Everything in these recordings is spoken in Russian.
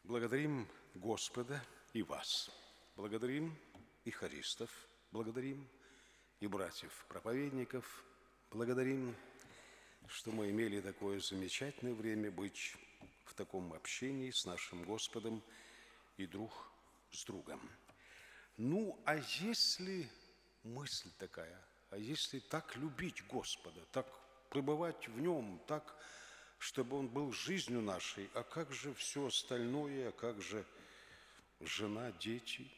Благодарим Господа и вас. Благодарим и хористов, благодарим и братьев-проповедников. Благодарим, что мы имели такое замечательное время быть в таком общении с нашим Господом и друг с другом. А если мысль такая, а если так любить Господа, так пребывать в Нем, так, чтобы Он был жизнью нашей, а как же все остальное, а как же жена, дети?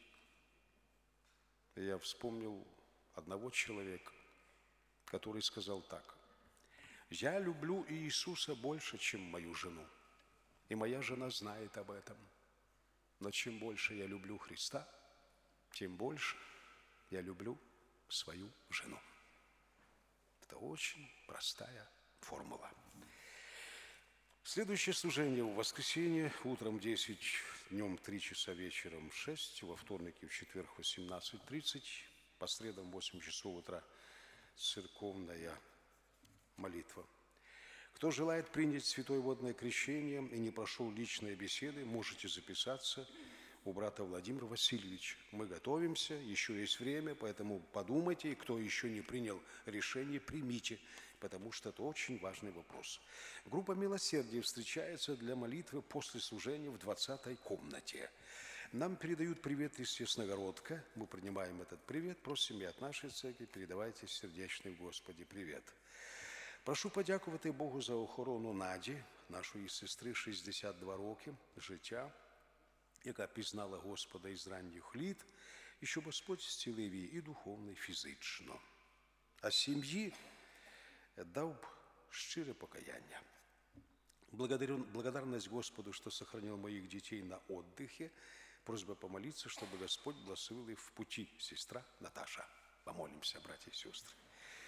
Я вспомнил одного человека, который сказал так: «Я люблю Иисуса больше, чем мою жену, и моя жена знает об этом. Но чем больше я люблю Христа, тем больше я люблю свою жену». Это очень простая формула. Следующее служение в воскресенье утром 10, днем 3 часа, вечером 6, во вторник и в четверг 18:30, по средам 8 часов утра церковная молитва. Кто желает принять святое водное крещение и не прошел личной беседы, можете записаться у брата Владимира Васильевича. Мы готовимся, еще есть время, поэтому подумайте, и кто еще не принял решение, примите, потому что это очень важный вопрос. Группа милосердия встречается для молитвы после служения в 20-й комнате. Нам передают привет из Ясногородка. Мы принимаем этот привет, просим и от нашей церкви, передавайте сердечный в Господі привет. Прошу подякувати Богу за охорону Наді, нашої сестри, 62 роки життя, яка пізнала Господа із ранніх літ, і щоб Господь зцілив її і духовно, і фізично. А сім'ї дав б щире покаяння. Благодарность Господу, что сохранил моих детей на отдыхе. Просьба помолиться, чтобы Господь благословил их в пути. Сестра Наташа. Помолимся, братья и сестры.